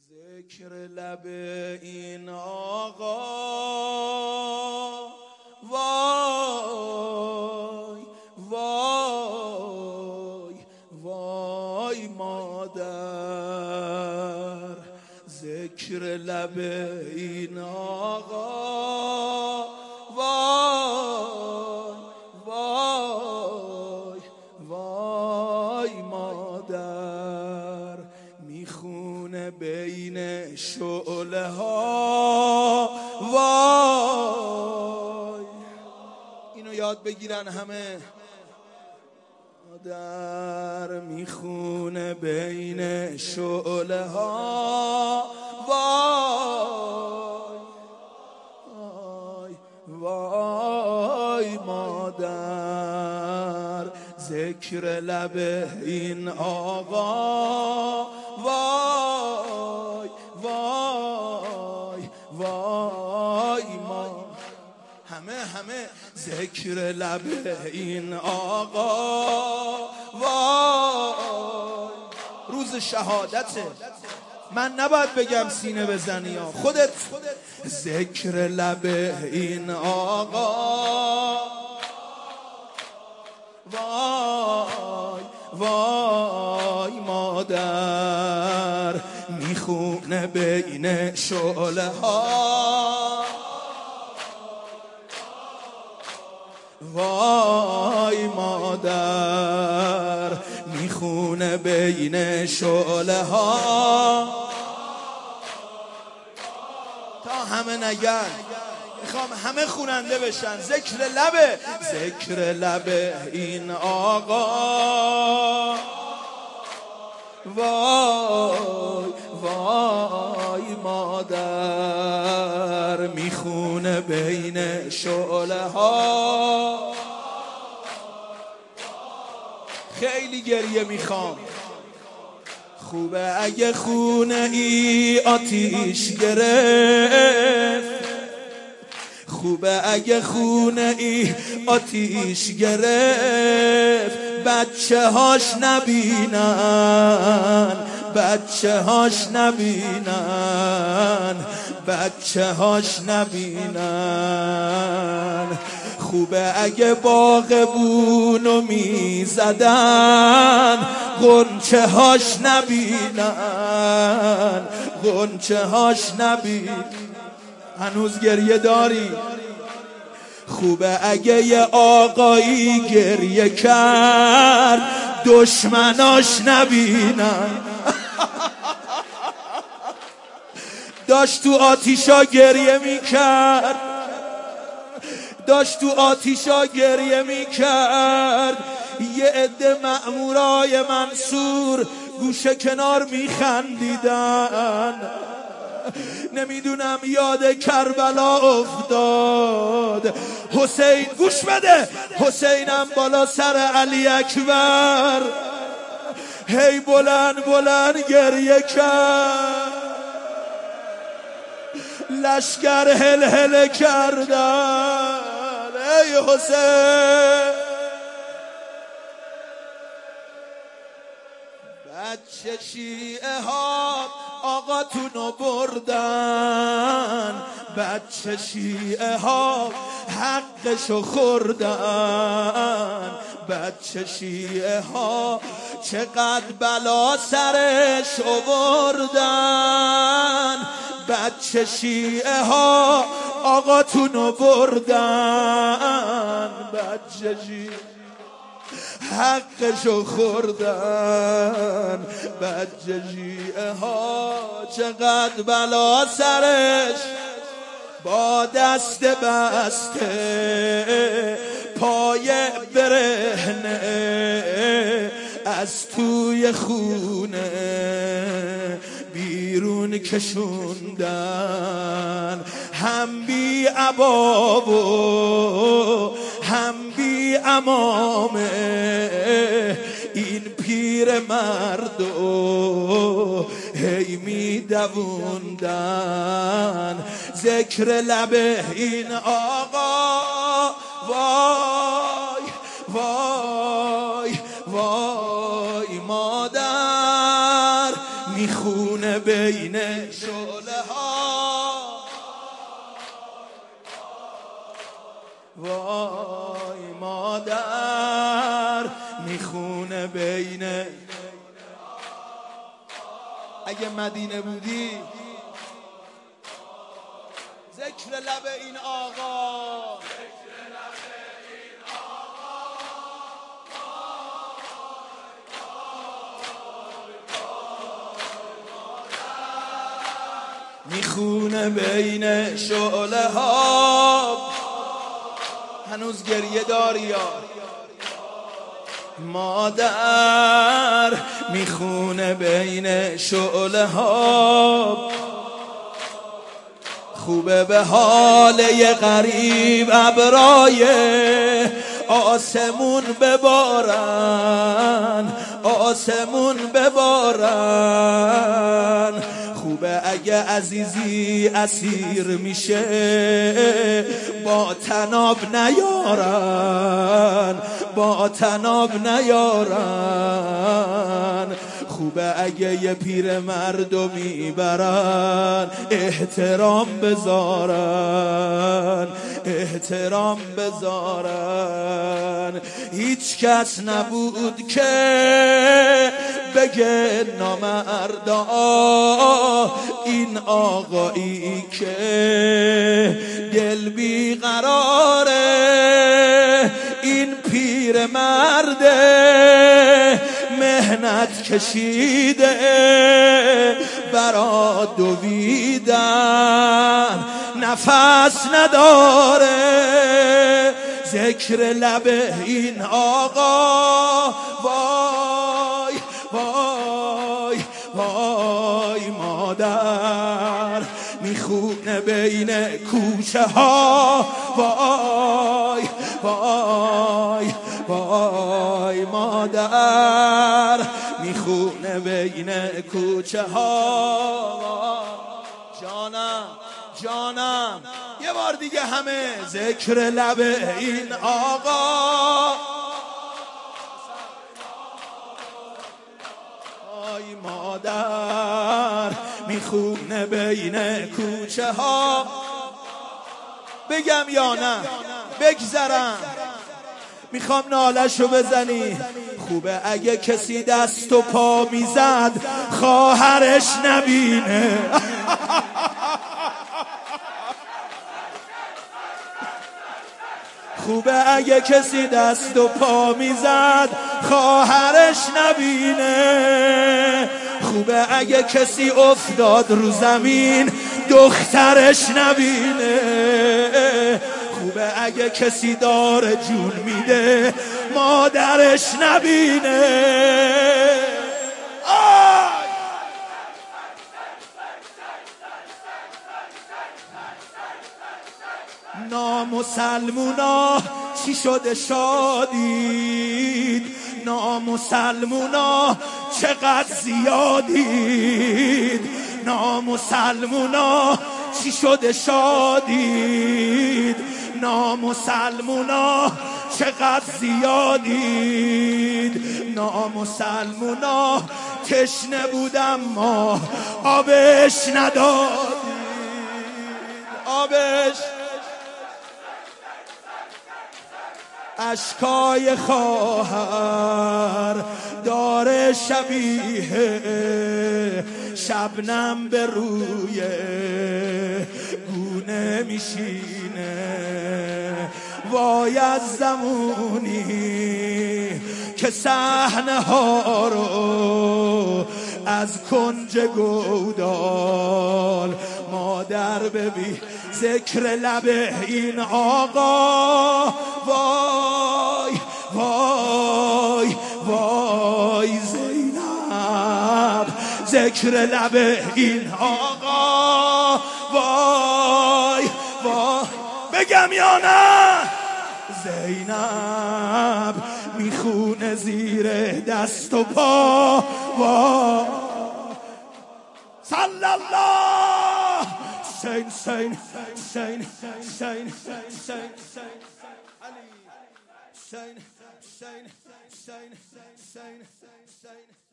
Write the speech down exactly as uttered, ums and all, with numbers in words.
ذکر لب این آقا وای وای وای مادر، ذکر لب این آقا وای وای وای مادر، میخونه بین شعله ها وای. اینو یاد بگیرن همه. مادر میخونه بین شعله ها وای وای مادر، ذکر لب این آقا وای وای وای ما همه همه ذکر لب این آقا وای. روز شهادته، من نباید بگم سینه بزنی ها، خودت. ذکر لب این آقا وای وای مادر، میخونه بین شعله ها وای مادر، میخونه بین شعله ها. تا همه نگن، میخوام همه خوننده بشن. ذکر لبه، ذکر لب این آقا وای وای مادر، میخونه بین شعله ها. خیلی گریه میخوام. خوبه اگه خونه ای آتیش گرفت، خوبه اگه خونه ای آتیش گرفت، بچه هاش نبینن، بچه هاش نبینن، بچه هاش نبینن. خوبه اگه باغبونو میزدن، غنچه هاش نبینن، غنچه هاش نبینن. هنوز گریه داری؟ خوبه اگه یه آقایی گریه کرد، دشمناش نبینن. داشت تو آتیشا گریه میکرد، داشت تو آتیشا گریه میکرد. یه عده مأمورای منصور گوشه کنار میخندیدن. نمیدونم یاد کربلا افتاد. حسین گوش بده، حسینم بالا سر علی اکبر هی بلند بلند گریه کرد. لشکر هل هل کردن. ای حسین، بچه شیعه ها آقاتونو بردن، بچه شیعه ها حقشو خوردن، بچه شیعه ها چقدر بلا سرش آوردن، بچه شیعه ها آقاتونو بردن، بچه شیعه حقشو خوردن، بچه شیعه ها چقدر بلا سرش. با دست بسته پای برهنه، از توی خونه بیرون کشوندن. هم بی عبا و هم بی عمامه، این پیر مردو هی می دووندن. ذکر لب این آقا وای وای وای مادر، میخون میخونه بین شعله ها. وای مادر میخونه بین. اگه مدینه بودی ذکر لب این آقا، میخونه بین شعله ها. هنوز گریه داری یا مادر؟ میخونه بین شعله ها. خوبه به حال یه غریب ابرای آسمون ببارن، آسمون ببارن. خوبه اگه عزیزی اسیر میشه با تناب نیارن، با تناب نیارن. خوبه اگه یه پیر مردو میبرن احترام بذارن، احترام بذارن. هیچ کس نبود که بگه نامردا این آقایی که دل بی قراره، این پیر مرده مهنت کشیده برا دویدن، نفس نداره. ذکر لب این آقا، وای وای وای مادر میخونه بین کوچه ها. وای وای وای مادر میخونه بین کوچه ها. جانم جانم یه بار دیگه همه ذکر لب این آقا. وای مادر میخونه بین کوچه ها. بگم یا نه بگذرم؟ میخوام نالشو بزنی. خوبه اگه کسی دست و پا میزد خواهرش نبینه. خوبه اگه کسی دست و پا میزد خواهرش نبینه. خوبه اگه کسی افتاد رو زمین دخترش نبینه. خوبه اگه کسی داره جون میده مادرش نبینه. نامسلمونا چی شده شادید؟ نامسلمونا چقدر زیادید؟ نامسلمونا چی شده شادید؟ نامسلمونا چقدر زیادید؟ نامسلمونا تشنه بودم ما آبش ندادید، آبش. اشکای خواهر داره شبیه شبنم به روی گونه میشینه. وای از زمونی که صحنه ها رو از کنج گودال مادر ببین. ذکر لب این آقا، وای وای وای زینب. ذکر لب این آقا، وای وای. بگم یا نه؟ زینب میخونه زیر دست و پا. وای صلی الله. حسین حسین حسین حسین حسین علی حسین حسین حسین حسین حسین